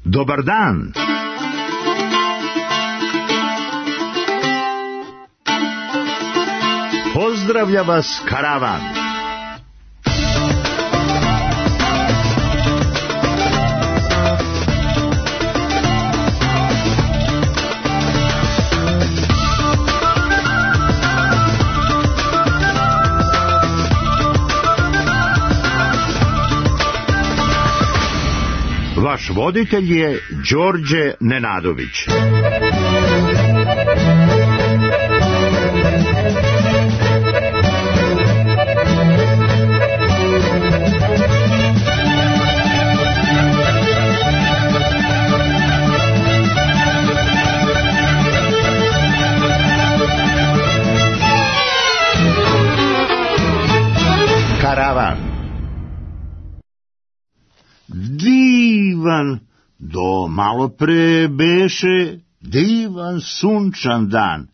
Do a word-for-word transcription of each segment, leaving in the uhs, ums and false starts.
Dobar dan. Pozdravlja vas karavan. Vaš voditelj je Đorđe Nenadović. Karavan. Divan, do malo pre beše divan sunčan dan.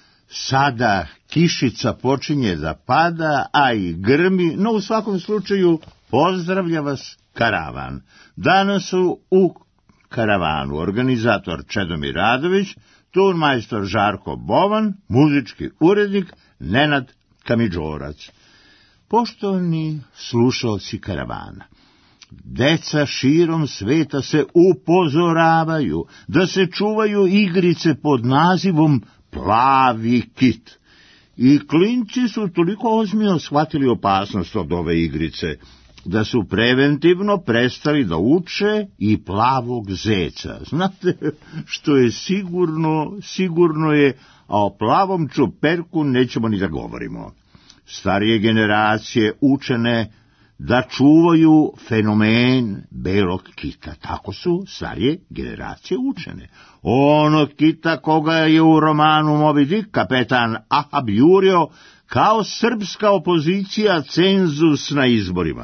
Sada kišica počinje da pada, a i grmi, no u svakom slučaju pozdravlja vas karavan. Danas su u karavanu organizator Čedomir Radović, turmajstor Žarko Bovan, muzički urednik Nenad Kamidžorac. Poštovani slušaoci karavana, deca širom sveta se upozoravaju da se čuvaju igrice pod nazivom Plavi kit. I klinci su toliko ozbiljno shvatili opasnost od ove igrice, da su preventivno prestali da uče i Plavog zeca. Znate što je sigurno, sigurno je, a o Plavom čuperku nećemo ni da govorimo. Starije generacije učene da čuvaju fenomen belog kita. Tako su starije generacije učene. Onog kita koga je u romanu Moby Dick kapetan Ahab jurio kao srpska opozicija cenzus na izborima.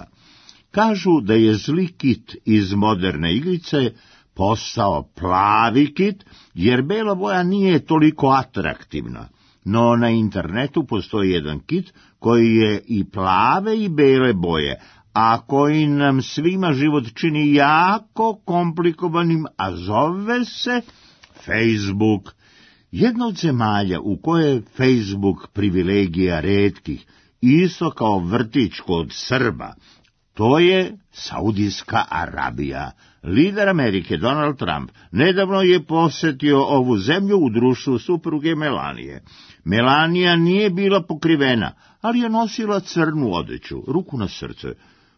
Kažu da je zli kit iz moderne igrice postao plavi kit, jer bela boja nije toliko atraktivna. No na internetu postoji jedan kit koji je i plave i bele boje, a koji nam svima život čini jako komplikovanim, a zove se Facebook. Jedna od zemalja u kojoj je Facebook privilegija retkih, isto kao vrtić kod Srba, to je Saudijska Arabija. Lider Amerike, Donald Trump, nedavno je posetio ovu zemlju u društvu supruge Melanije. Melanija nije bila pokrivena, ali je nosila crnu odeću, ruku na srce.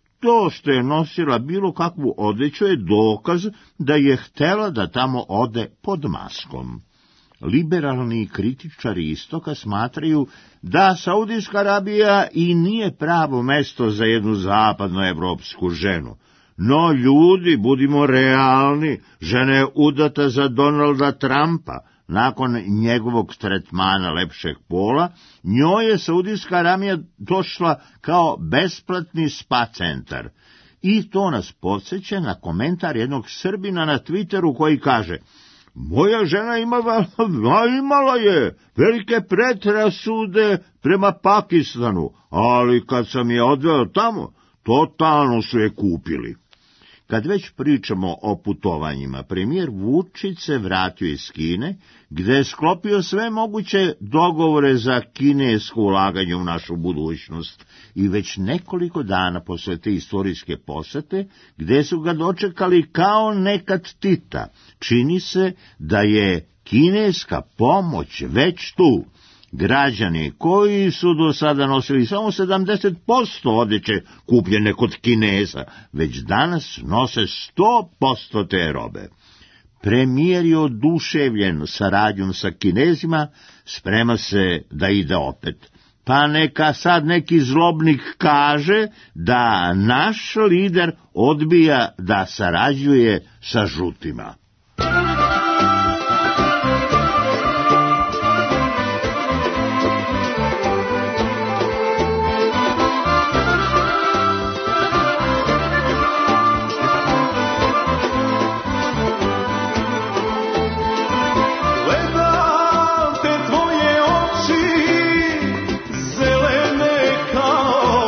To što je nosila bilo kakvu odeću je dokaz da je htela da tamo ode pod maskom. Liberalni kritičari istoka smatraju da Saudijska Arabija i nije pravo mesto za jednu zapadnoevropsku ženu. No ljudi, budimo realni, žena je udata za Donalda Trumpa. Nakon njegovog tretmana lepšeg pola, njoj je Saudijska Arabija došla kao besplatni spa centar. I to nas podsjeća na komentar jednog Srbina na Twitteru koji kaže: moja žena imala, imala je velike predrasude prema Pakistanu, ali kad sam je odveo tamo, totalno su je kupili. Kad već pričamo o putovanjima, premijer Vučić se vratio iz Kine, gde je sklopio sve moguće dogovore za kinesko ulaganje u našu budućnost i već nekoliko dana posle te istorijske posete, gde su ga dočekali kao nekad Tita. Čini se da je kineska pomoć već tu. Građani koji su do sada nosili samo sedamdeset posto odeće kupljene kod Kineza, već danas nose sto posto te robe. Premijer je oduševljen saradnjom sa Kinezima, sprema se da ide opet. Pa neka sad neki zlobnik kaže da naš lider odbija da sarađuje sa žutima.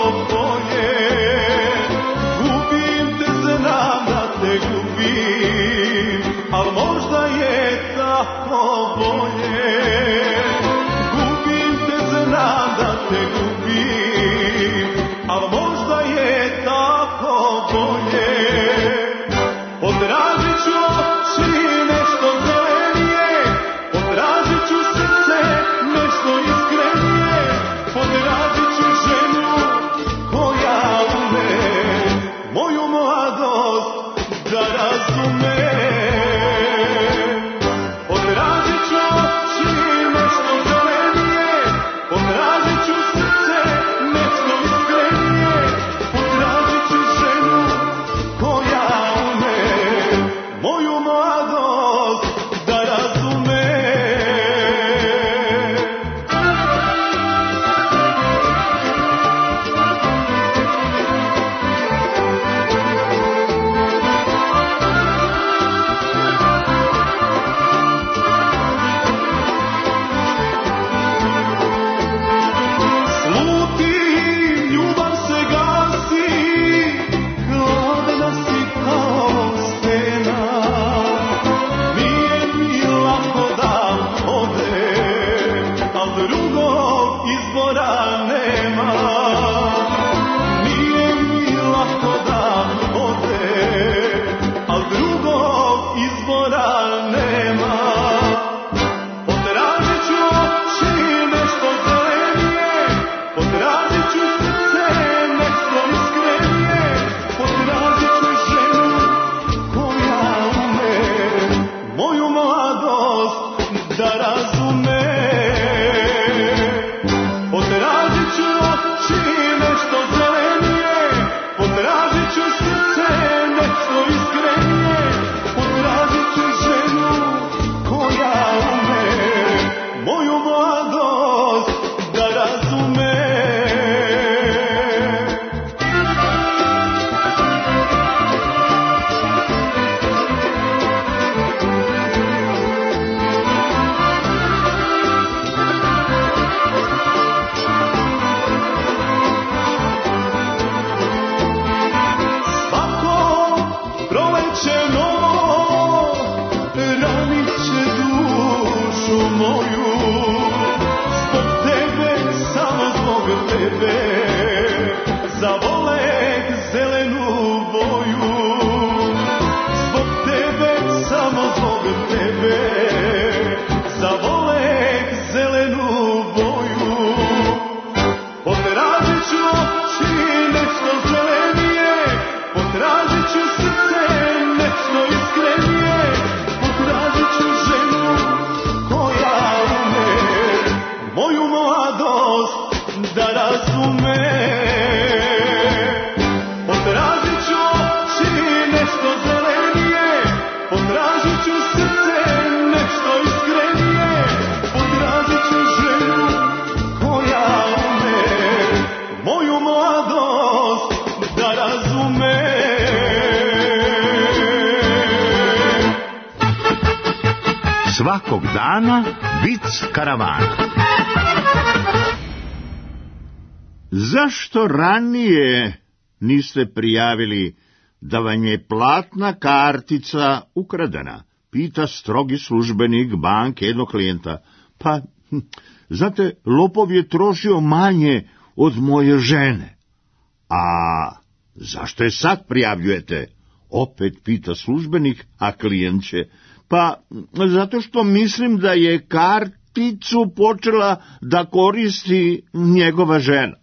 Gubim te, znam da te gubim. al možda je tako bolje. Gubim te, znam da te gubim, al možda je tako bolje. Potražit ću oči nešto zelenije, potražit ću srce nešto iskrenije, potražit ću ženu koja ume moju mladost da razume. Potražit ću oči nešto zelenije, potražit ću srce nešto iskrenije, potražit ću ženu koja ume moju mladost da razume. Sluti, ljubav se gasi, hladna si kao stena. Nije mi lako da odem, al drugog izbora nema. Nije mi lako da odem, al drugog izbora nema. Potražit ću oči nešto zelenije, potražit ću srce nešto iskrenije, potražit ću ženu koja ume moju mladost da razume. Potražit ću oči nešto zelenije, potražit ću srce nešto iskrenije, potražit ću ženu koja ume moju mladost da razume. Svako proleće novo ranit će dušu moju. Zbog tebe, samo zbog tebe, zavolek zelenu boju. Zbog tebe, samo zbog tebe, zavolek zelenu boju. Potražit ću oči nešto zelenije, potražit ću srce nešto iskrenije, potražit ću ženu koja ume moju mladost da razume. Potražit ću oči nešto zelenije, potražit ću srce nešto iskrenije, potražit ću ženu koja ume moju mladost da razume. Svakog dana vic karavana. Zašto ranije niste prijavili da vam je platna kartica ukradena? Pita strogi službenik banke jednog klijenta. Pa, hm, znate, lopov je trošio manje od moje žene. A zašto je sad prijavljujete? Opet pita službenik, a klijent će. Pa, zato što mislim da je karticu počela da koristi njegova žena.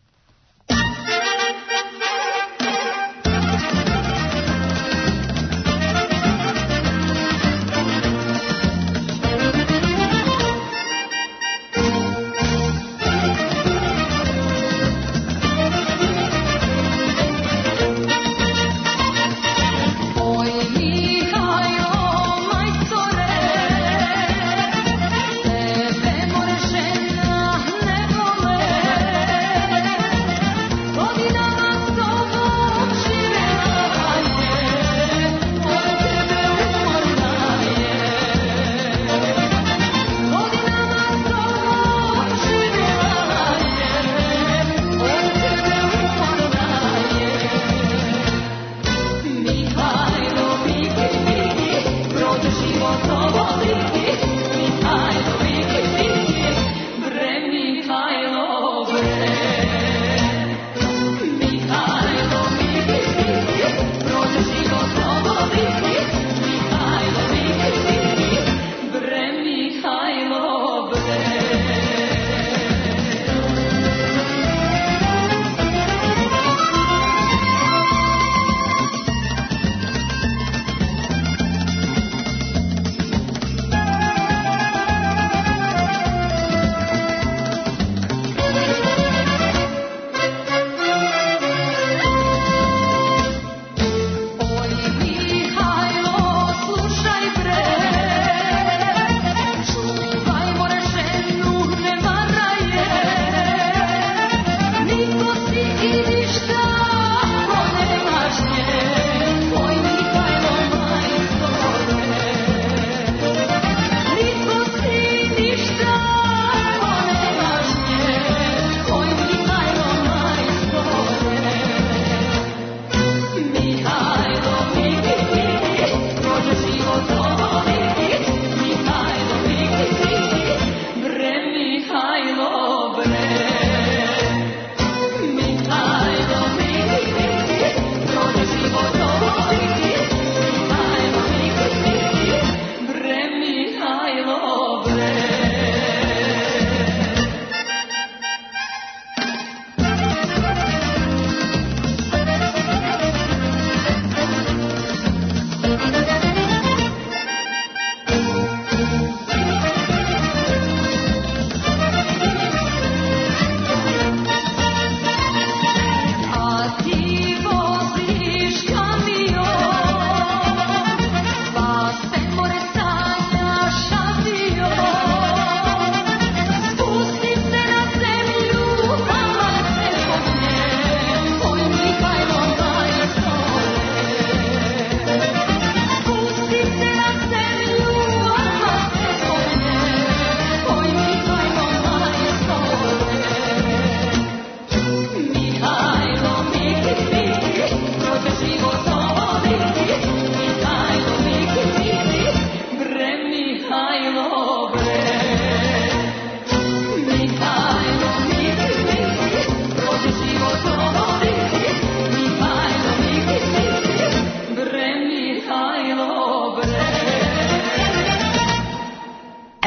Tebe more žena ne vole.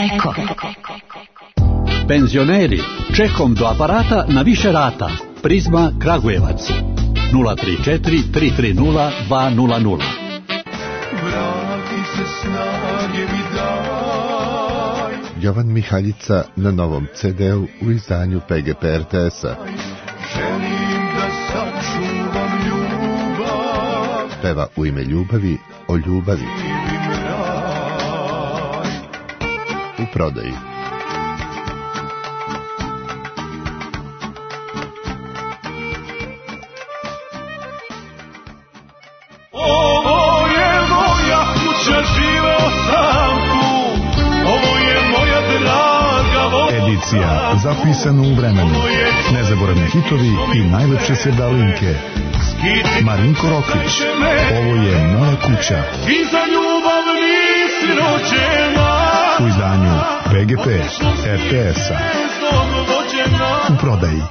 Eko. Penzioneri, čekom do aparata na više rata. Prizma Kragujevac. nula tri četiri tri tri nula dva nula nula. Vrati se snage mi daj. Jovan Mihaljica na novom ce de-u u izdanju pe ge pe er te es-a. Želim da sačuvam ljubav. Peva u ime ljubavi o ljubavi. U prodaji. Ovo je moja kuća, živeo sam tu. Ovo je moja draga voda. Edicija zapisana u vremenu. Nezaboravni hitovi i najlepše sevdalinke. Marinko Rokvić. Ovo je moja kuća. I za ljubav nisi rođena. U izdanju pe ge pe er te es-a. U prodaji.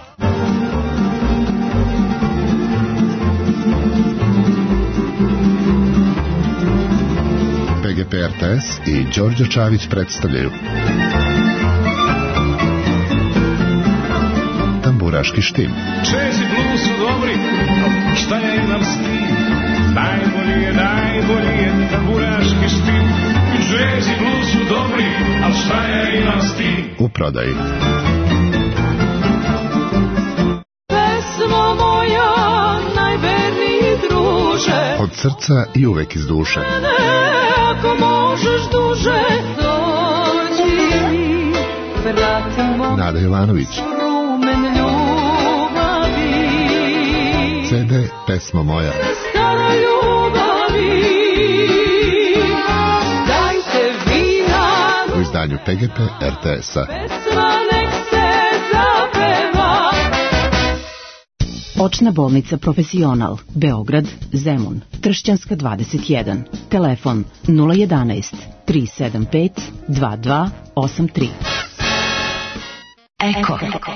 pe ge pe er te es i Đorđe Čavić predstavljaju Tamburaški štim. Čezi blues su dobri, šta ja imam s tim? Najbolji je, najbolji je tamburaški štim. Čezi blues su dobri, al šta ja imam s tim? U prodaji. Pesmo moja, najverniji druže, Od srca i uvek iz duše. ako možeš duže, dođi mi, vratimo Nada Jovanović. rumen ljubavi, ce de Pesmo moja. stara ljubavi, dajte vina, U izdanju pe ge pe er te es-a. pesma nek se zapeva. Očna bolnica Profesional, Beograd, Zemun, Tršćanska dvadeset jedan. Telefon nula jedanaest tri sedam pet dva dva osam tri. Eko.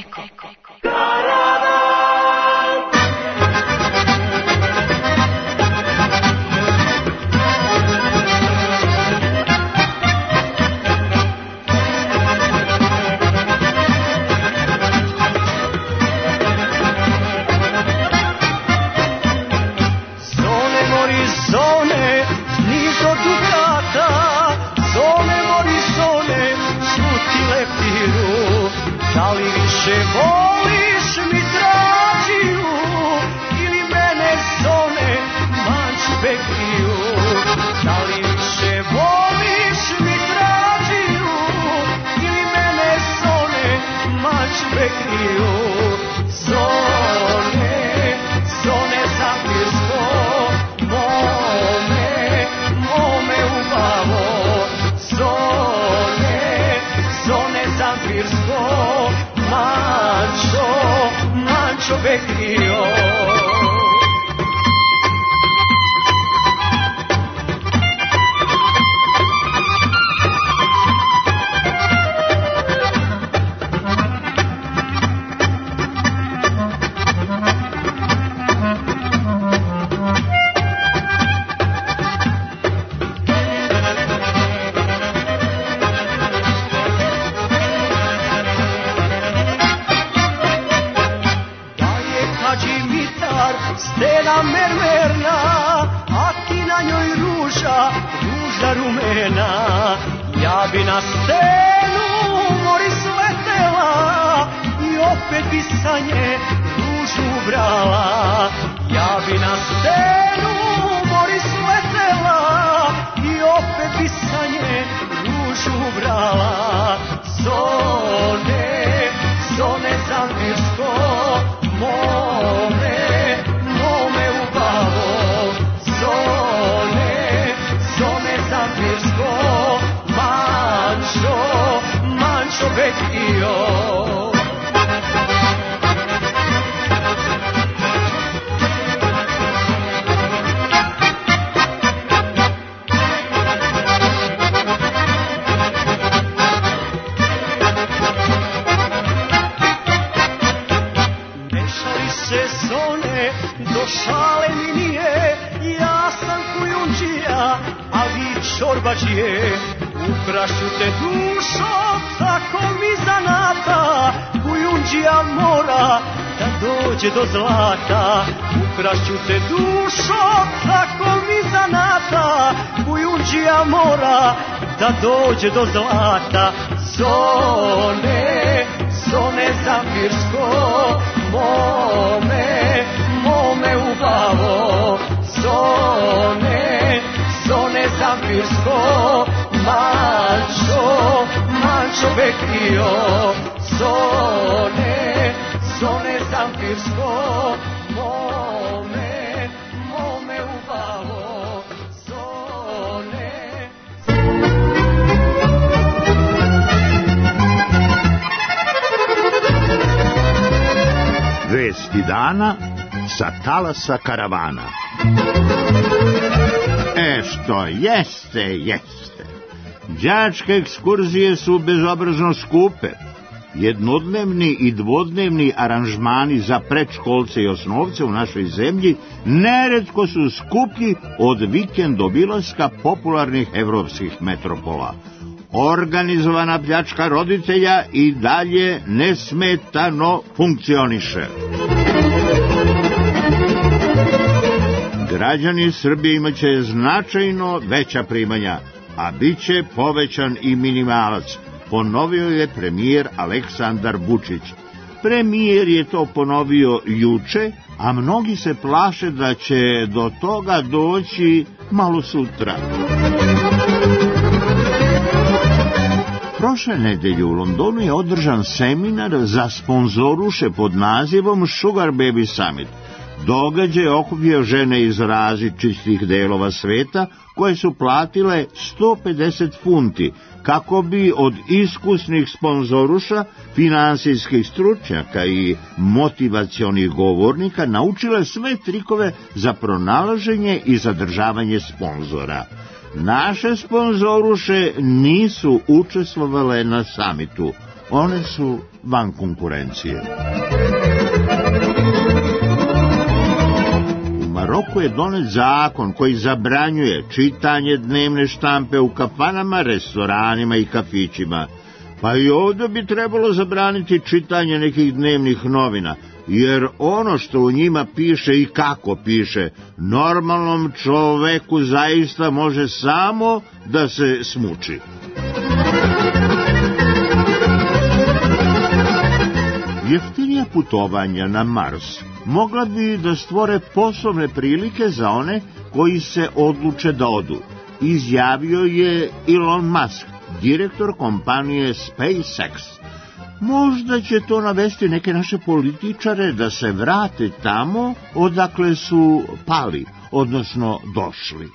Zone mori zone, niz od dukata. Zone mori zone, šuti leptiru. Da li više voliš mi trađiju, ili mene zone manču bekriju? Da li više voliš mi trađiju, ili mene zone manču bekriju? Zone, zone zapirsko, mome, mome ubavo. Zone, zone zapirsko, mančo, mančo bekrio. Stena mermerna, a ti na njoj ruža, ruža rumena. Ja bi na stenu mori sletela i opet bi sa nje ružu brala. Ja bi na stenu mori sletela i opet bi sa nje ružu brala. Zone, zone zamvirsko, mome, mome ubavo. Zone, zone zamvirsko, mančo, mančo bekio. Do šale mi nije, ja sam kujundžija, a vi čor torbačije. Ukrašću te dušo, tako mi zanata, Kujundžija mora da dođe do zlata. Ukrašću te dušo, tako mi zanata, Kujundžija mora da dođe do zlata. Zone, zone Zafirsko, mome, mome ubavo. Zone, zone Zafirsko, mančo, mančo vekio. Zone, zone Zafirsko, mome, mome ubavo. Zone. Vesti dana sa talasa karavana. E što jeste, jeste. Đačke ekskurzije su bezobrazno skupe. Jednodnevni i dvodnevni aranžmani za predškolce i osnovce u našoj zemlji neretko su skuplji od vikend obilaska popularnih evropskih metropola. Organizovana pljačka roditelja i dalje nesmetano funkcioniše. Građani Srbije imaće značajno veća primanja, a bit će povećan i minimalac, ponovio je premijer Aleksandar Vučić. Premijer je to ponovio juče, a mnogi se plaše da će do toga doći malo sutra. Prošle nedelje u Londonu je održan seminar za sponzoruše pod nazivom Sugar Baby Summit. Događaj je okupio žene iz različitih delova sveta koje su platile sto pedeset funti kako bi od iskusnih sponzoruša, finansijskih stručnjaka i motivacionih govornika naučile sve trikove za pronalaženje i zadržavanje sponzora. Naše sponzoruše nisu učestvovale na samitu, one su van konkurencije. U Maroku je donet zakon koji zabranjuje čitanje dnevne štampe u kafanama, restoranima i kafićima. Pa i ovdje bi trebalo zabraniti čitanje nekih dnevnih novina, jer ono što u njima piše i kako piše, normalnom čoveku zaista može samo da se smuči. Jeftinija putovanja na Mars mogla bi da stvore poslovne prilike za one koji se odluče da odu, izjavio je Elon Musk, direktor kompanije SpaceX. Možda će to navesti neke naše političare da se vrate tamo odakle su pali, odnosno došli.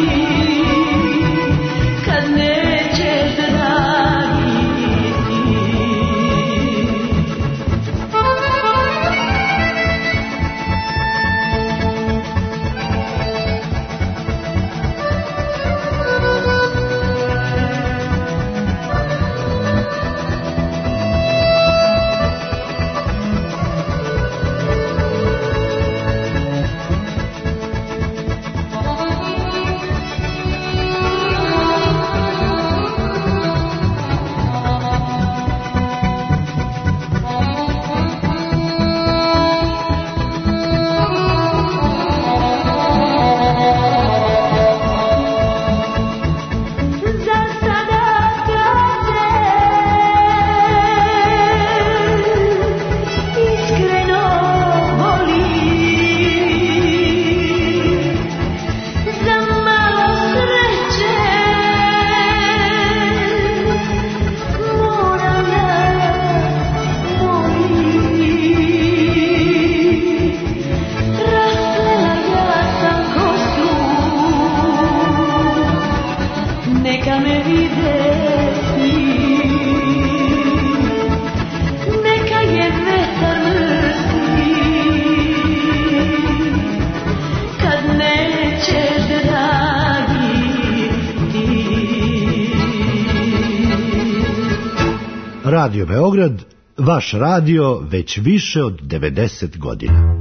Radio Beograd, vaš radio već više od devedeset godina.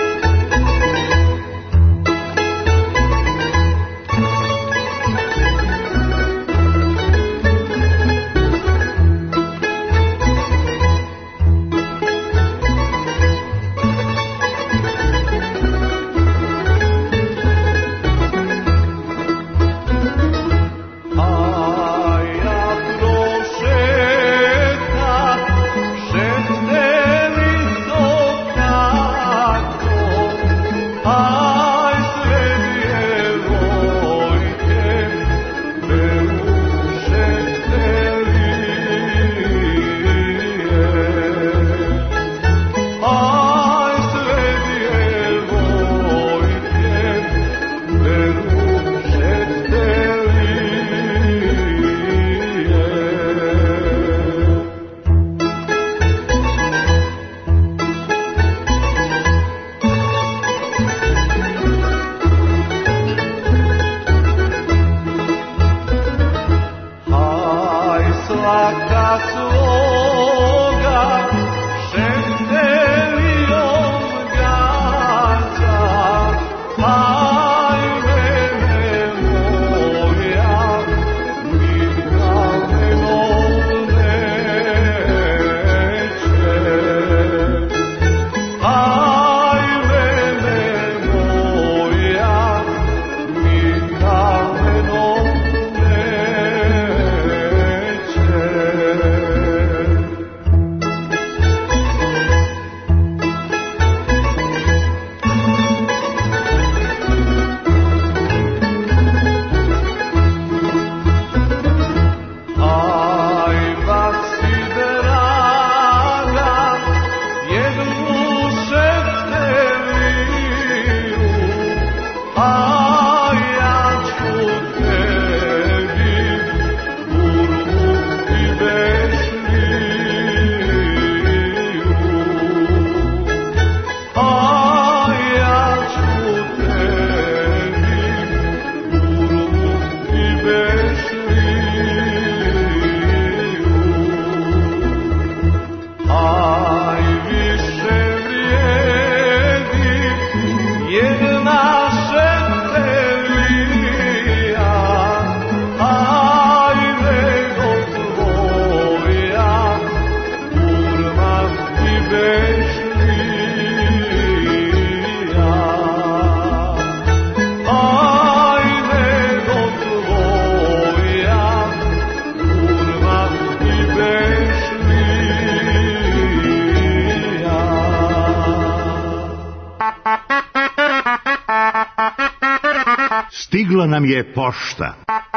Stigla nam je pošta.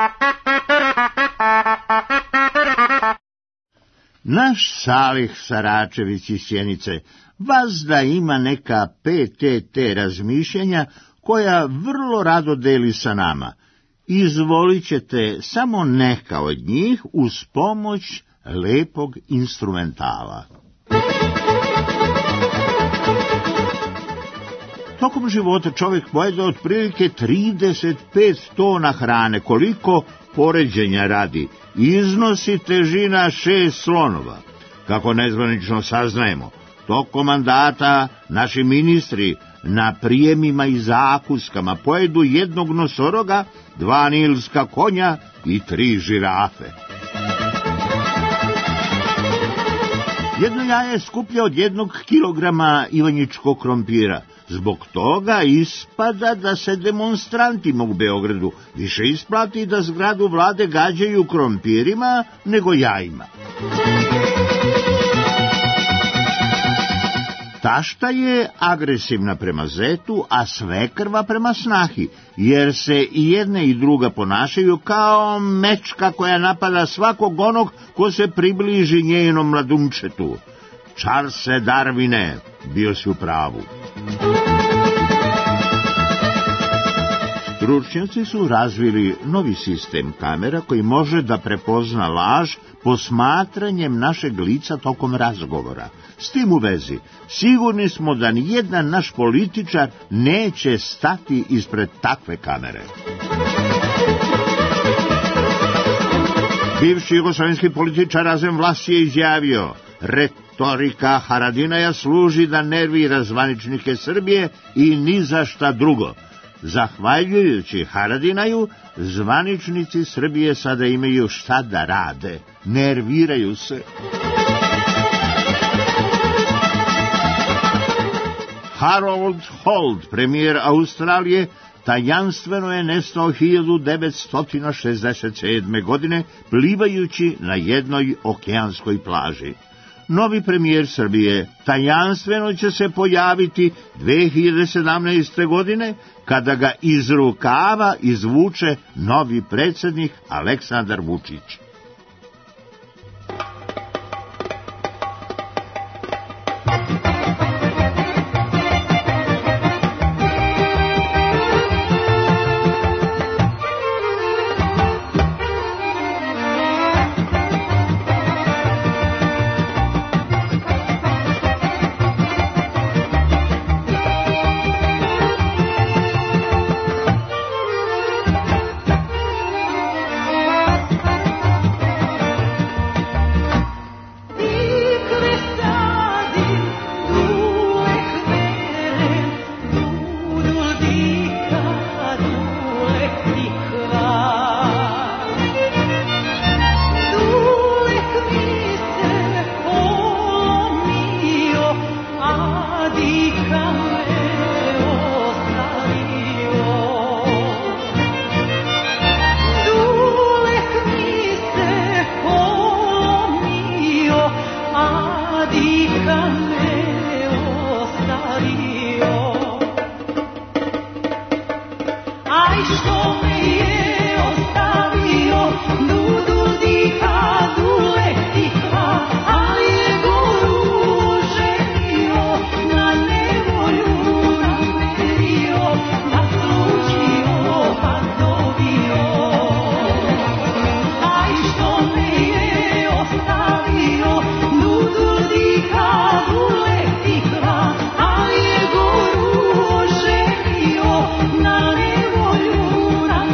Naš Salih Saračević iz Sjenice vazda ima neka P T T razmišljanja koja vrlo rado deli sa nama izvolit ćete samo neka od njih uz pomoć lepog instrumentala. Tokom života čovjek pojede otprilike trideset pet tona hrane, koliko poređenja radi iznosi težina šest slonova. Kako nezvanično saznajemo, tokom mandata naši ministri na prijemima i zakuskama pojedu jednog nosoroga, dva nilska konja i tri žirafe. Jedno jaje je skuplje od jednog kilograma ivanjičkog krompira. Zbog toga ispada da se demonstrantima u Beogradu više isplati da zgradu vlade gađaju krompirima nego jajima. Tašta je agresivna prema zetu, a svekrva prema snahi, jer se i jedna i druga ponašaju kao mečka koja napada svakog onog ko se približi njenom mladunčetu. Charlese Darwine, bio si u pravu. Stručnjaci su razvili novi sistem kamera koji može da prepozna laž posmatranjem našeg lica tokom razgovora. S tim u vezi, sigurni smo da nijedan naš političar neće stati ispred takve kamere. Bivši jugoslovenski političar Razem Vlas je izjavio: retorika Haradinaja služi da nervira zvaničnike Srbije i ni za šta drugo. Zahvaljujući Haradinaju, zvaničnici Srbije sada imaju šta da rade. Nerviraju se. Harold Holt, premijer Australije, tajanstveno je nestao hiljadu devetsto šezdeset sedme. godine plivajući na jednoj okeanskoj plaži. Novi premijer Srbije tajanstveno će se pojaviti dve hiljade sedamnaeste. godine, kada ga iz rukava izvuče novi predsjednik Aleksandar Vučić. Na nevolju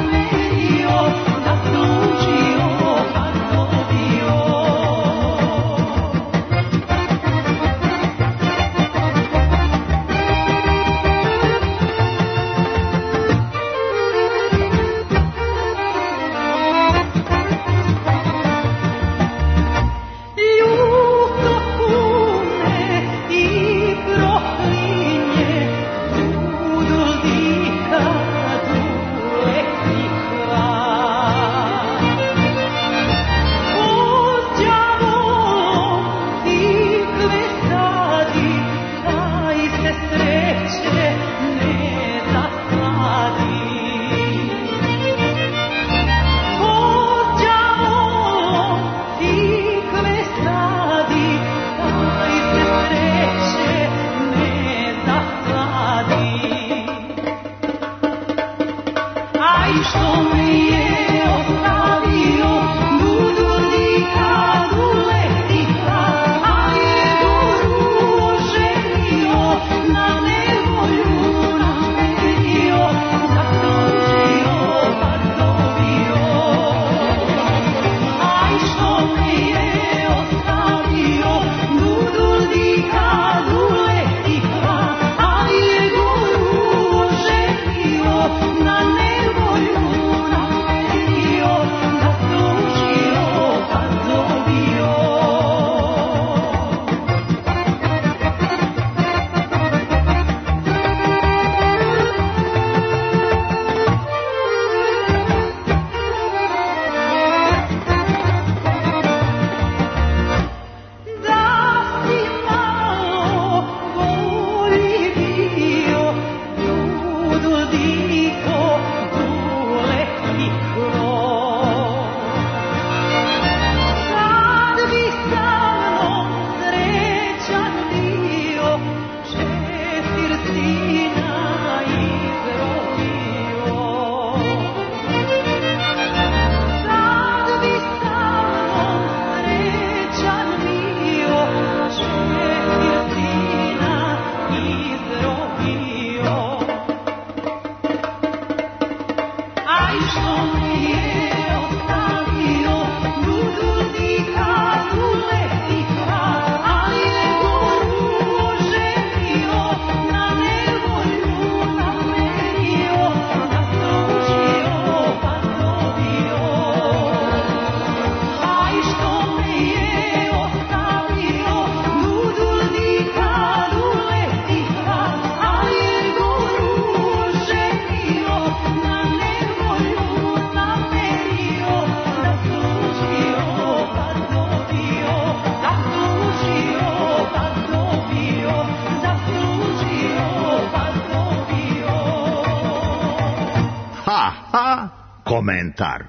Komentar.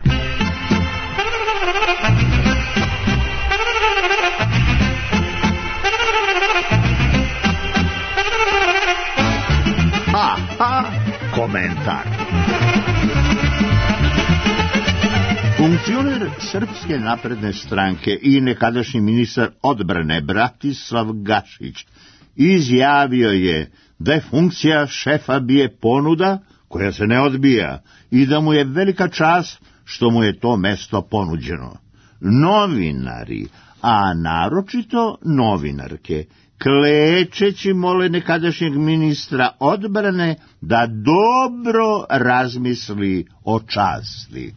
Ha, ha, komentar. Funkcioner Srpske napredne stranke i nekadašnji ministar odbrane Bratislav Gašić izjavio je da je funkcija šefa B I A ponuda koja se ne odbija i da mu je velika čast što mu je to mesto ponuđeno. Novinari, a naročito novinarke, klečeći mole nekadašnjeg ministra odbrane da dobro razmisli o časti.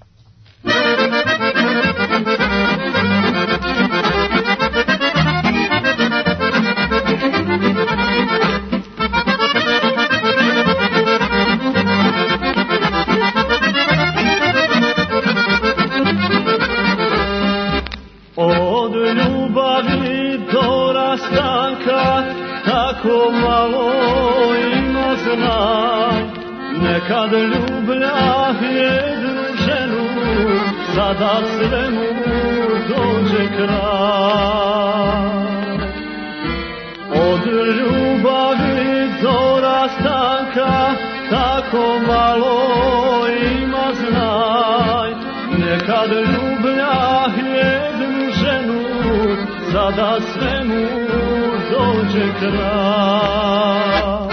Od ljubavi do rastanka tako malo ima znaj. Nekad ljubljah jednu ženu, sada svemu dođe kraj. Od ljubavi do rastanka tako malo ima znaj. Nekad ljubljah jednu ženu, sada svemu dođe kraj.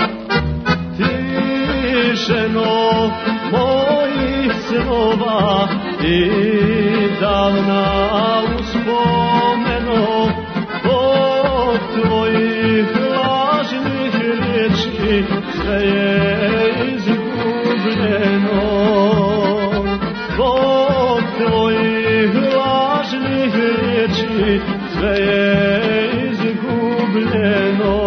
Ti ženo mojih snova i davna uspomeno, zbog tvojih lažnih riječi sve je izgubljeno. Zbog tvojih lažnih riječi sve je izgubljeno.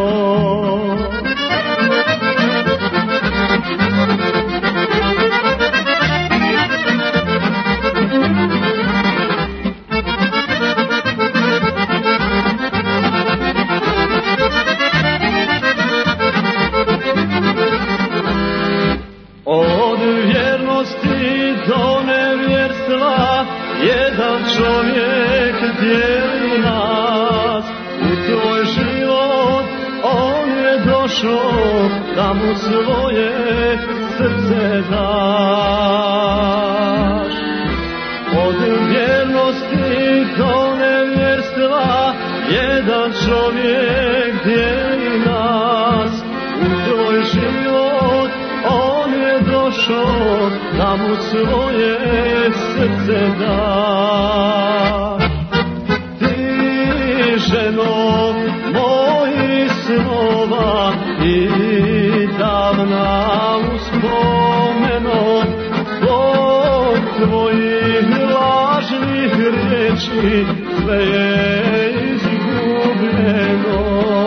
Od vjernosti do nevjerstva jedan čovjek dijeli nas. U tvoj život on je došao da mu svoje srce da. do nevjerstva, jedan čovjek dijeli nas. U tvoj život on je došao da mu svoje srce da. Ti, ženo mojih snova i davna uspomeno, zbog tvojih lažnih riječi sve je izgubljeno.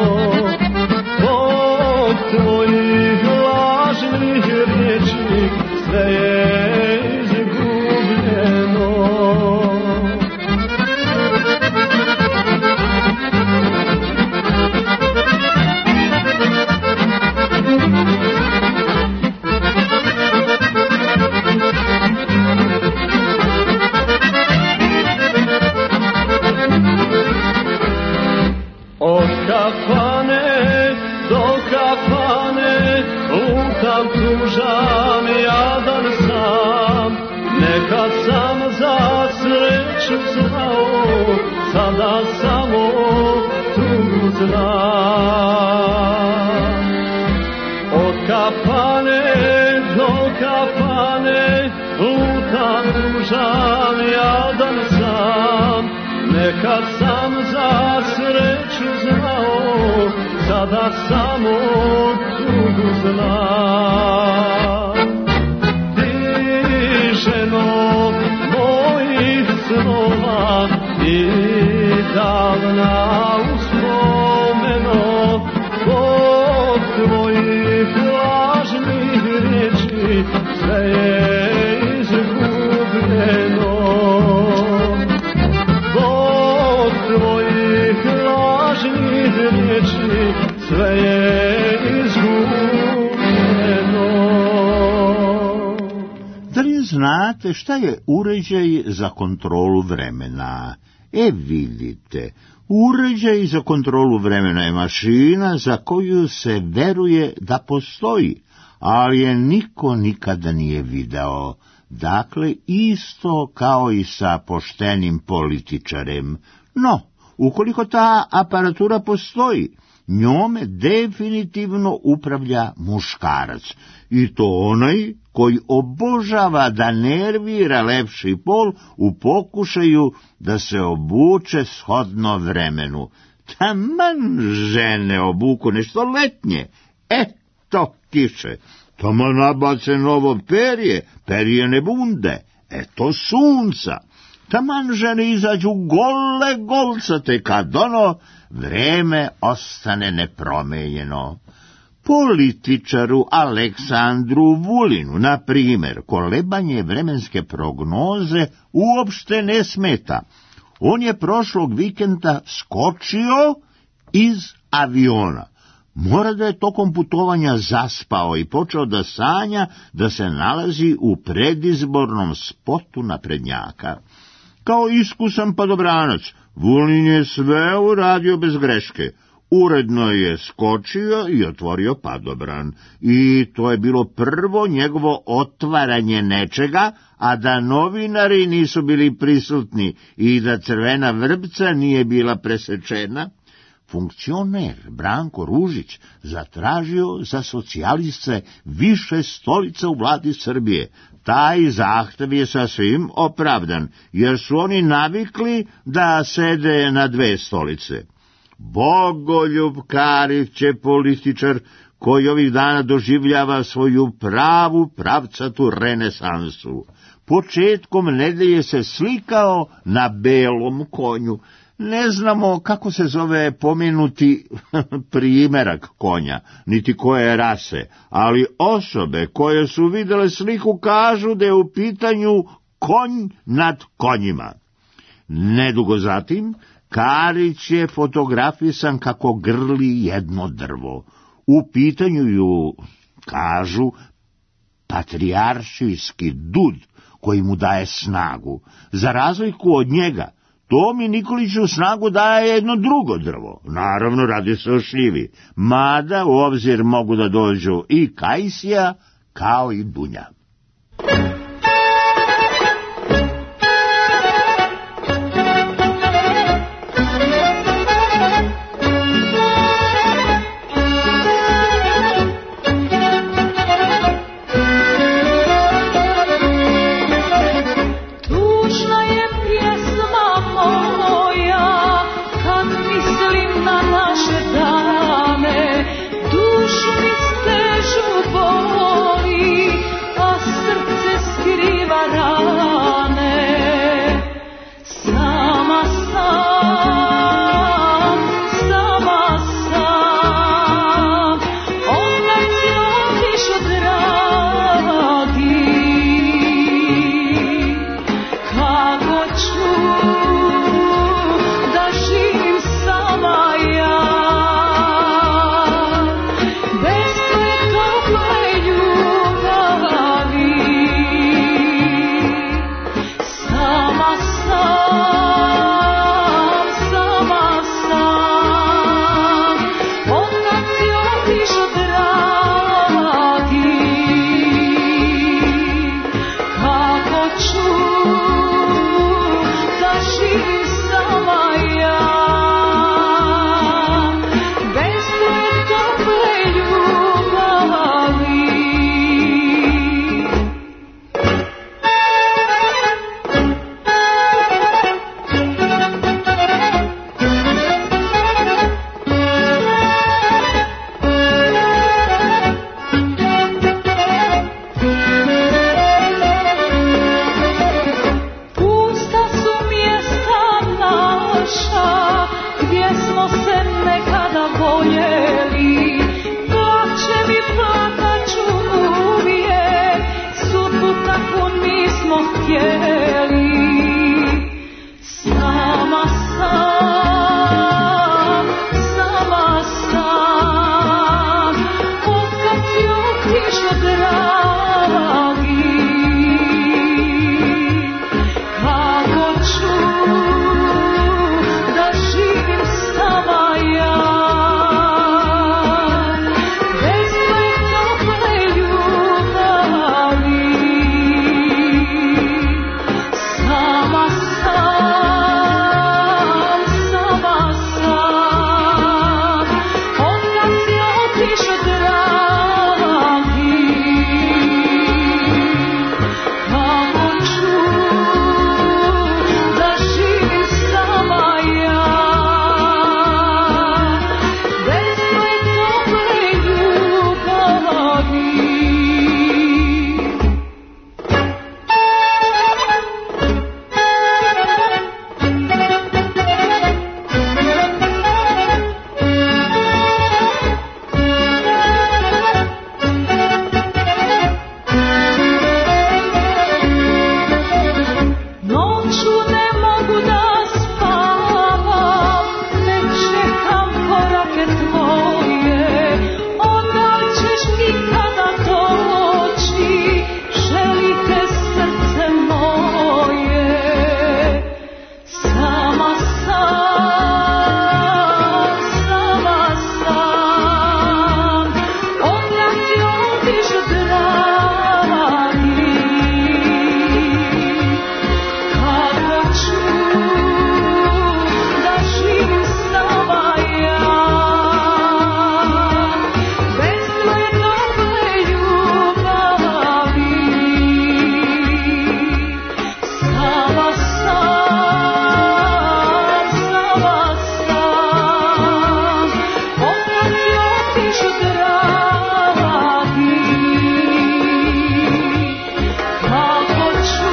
Zbog tvojih lažnih riječi sve je izgubljeno. Od kafane do kafane lutam, tužan, jadan sam. Nekad sam za sreću znao, sada samo tugu znam. Od kafane do kafane lutam, tužan, jadan sam. Nekad sam za sreću znao, sada samo tugu znam. Ti, ženo mojih snova i davna uspomeno, zbog tvojih lažnih riječi sve je izgubljeno. Tvojih lažnih riječi sve je izgubljeno. Da li znate šta je uređaj za kontrolu vremena? E, vidite, uređaj za kontrolu vremena je mašina za koju se veruje da postoji, ali je niko nikada nije video. Dakle, isto kao i sa poštenim političarem. No, ukoliko ta aparatura postoji, njome definitivno upravlja muškarac, i to onaj koji obožava da nervira lepši pol u pokušaju da se obuče shodno vremenu. Taman žene obuku nešto letnje, eto kiše, tamo nabace novo perje, perijene bunde, eto sunca. Taman žene izađu gole golcate, kad ono vreme ostane nepromenjeno. Političaru Aleksandru Vulinu, na primjer, kolebanje vremenske prognoze uopšte ne smeta. On je prošlog vikenda skočio iz aviona. Mora da je tokom putovanja zaspao i počeo da sanja da se nalazi u predizbornom spotu naprednjaka. Kao iskusan padobranac, Vulin je sve uradio bez greške. Uredno je skočio i otvorio padobran. I to je bilo prvo njegovo otvaranje nečega, a da novinari nisu bili prisutni i da crvena vrpca nije bila presečena. Funkcioner Branko Ružić zatražio za socijaliste više stolica u vladi Srbije. Taj zahtev je sasvim opravdan, jer su oni navikli da sede na dve stolice. Bogoljub Karić je političar koji ovih dana doživljava svoju pravu pravcatu renesansu. Početkom nedelje se slikao na belom konju. Ne znamo kako se zove pomenuti primerak konja, niti koje rase, ali osobe koje su vidjele sliku kažu da je u pitanju konj nad konjima. Nedugo zatim, Karić je fotografisan kako grli jedno drvo. U pitanju ju, kažu, patrijaršijski dud koji mu daje snagu. Za razliku od njega, Tomi Nikoliću snagu daje jedno drugo drvo. Naravno, radi se o šljivi, mada u obzir mogu da dođu i kajsija kao i dunja. smo htjeli. Sama sam, sama sam, otkad si otišao dragi, kako ću da živim sama ja, bez tvoje tople ljubavi. Sama sam, sama sam, otkad si otišao dragi, kako ću da živim sama ja, bez tvoje tople ljubavi. Noću ne mogu da spavam, ne čekam korake tvoje, odal ćeš nikada doći, želite srce moje. Sama sam, sama sam, odal si otišao dragi, kako ću da živim sama ja, bez tvoje tople ljubavi. Sama sam, sama sam, otkad si otišao dragi, kako ću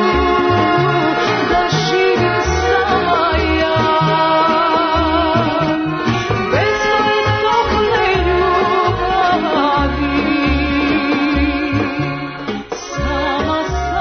da živim sama ja, bez tvoje tople ljubavi. Sama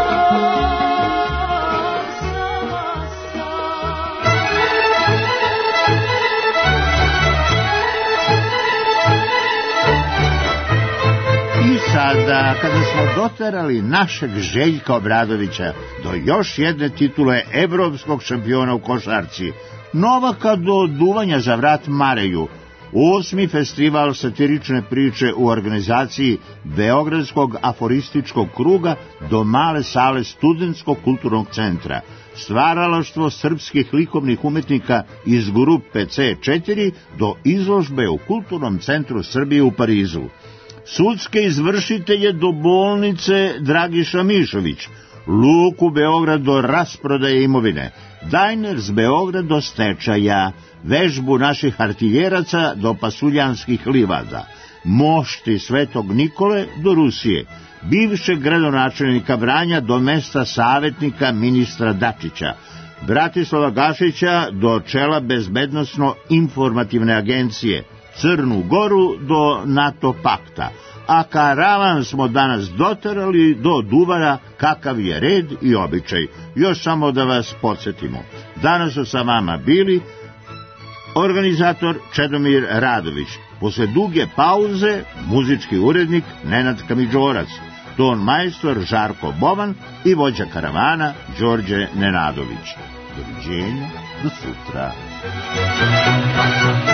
I sada, kada smo doterali našeg Željka Obradovića do još jedne titule evropskog šampiona u košarci, Novaka do duvanja za vrat Mareju, osmi festival satirične priče u organizaciji Beogradskog aforističkog kruga do male sale Studentskog kulturnog centra, stvaralaštvo srpskih likovnih umetnika iz grupe C četiri do izložbe u Kulturnom centru Srbije u Parizu. Sudske izvršitelje do bolnice Dragiša Mišović, Luku Beograd do rasprodaje imovine, Diners Beograd do stečaja, vežbu naših artiljeraca do pasuljanskih livada, mošti Svetog Nikole do Rusije, bivšeg gradonačelnika Vranja do mesta savjetnika ministra Dačića, Bratislava Gašića do čela bezbednosno-informativne agencije, Crnu Goru do NATO pakta, a karavan smo danas doterali do Duvara, kakav je red i običaj. Još samo da vas podsjetimo. Danas su sa vama bili organizator Čedomir Radović, posle duge pauze muzički urednik Nenad Kamidžorac, ton majstor Žarko Boban i vođa karavana Đorđe Nenadović. Doviđenja, do sutra.